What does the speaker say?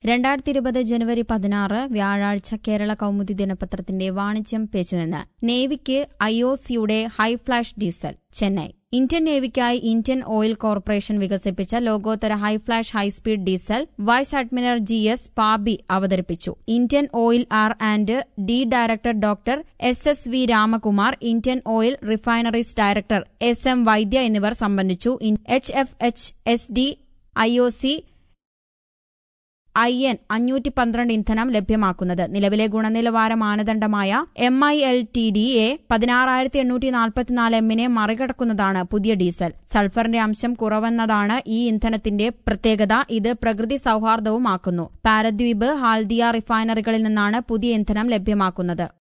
2020 ജനുവരി 16 വ്യാഴാഴ്ച കേരള കൗമുദി ദിനപത്രത്തിന്റെ വാണിജ്യം പേജിൽ നിന്ന് നേവിക്ക് IOCയുടെ high flash diesel Chennai. Indian നേവിക്കായി ഇന്ത്യൻ ഓയിൽ കോർപ്പറേഷൻ വികസിപ്പിച്ച ലോകോത്തര high flash high speed diesel vice admiral GS Pabby അവതരിപ്പിച്ചു. Indian oil R&D director doctor SSV Ramakumar, Indian oil refineries director SM Vaidya എന്നിവർ സംബന്ധിച്ചു. HFHSD IOC IN 512 ഇന്ധനം ലഭ്യമാക്കുന്നത്. നിലവിലെ ഗുണനിലവാര മാനദണ്ഡമായ MILTDA 16844 M മറികടക്കുന്നതാണ് പുതിയ ഡീസൽ. സൾഫറിന്റെ അംശം കുറവെന്നതാണ് ഈ ഇന്ധനത്തിന്റെ പ്രത്യേകത. ഇത് പ്രകൃതി സൌഹാർദ്ദവുമാക്കുന്നു. പാരദ്വീപ്, ഹാൽദിയ റിഫൈനറികളിൽ നിന്നാണ് പുതിയ ഇന്ധനം ലഭ്യമാക്കുന്നത്.